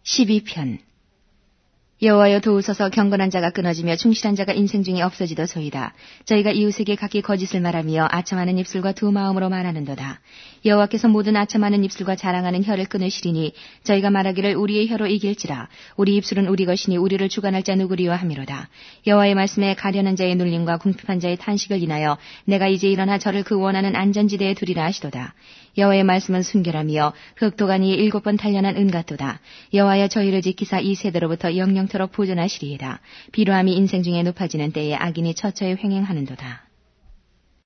12편 여호와여 도우소서. 경건한 자가 끊어지며 충실한 자가 인생 중에 없어지도소이다. 저희가 이웃에게 각기 거짓을 말하며 아첨하는 입술과 두 마음으로 말하는도다. 여호와께서 모든 아첨하는 입술과 자랑하는 혀를 끊으시리니 저희가 말하기를 우리의 혀로 이길지라. 우리 입술은 우리 것이니 우리를 주관할 자 누구리와 함이로다. 여호와의 말씀에 가련한 자의 눌림과 궁핍한 자의 탄식을 인하여 내가 이제 일어나 저를 그 원하는 안전지대에 두리라 하시도다. 여호와의 말씀은 순결하며 흑도가니에 7번 단련한 은 같도다. 여호와여 저희를 지키사 이 세대로부터 영영토록 보존하시리이다. 비로함이 인생 중에 높아지는 때에 악인이 처처에 횡행하는도다.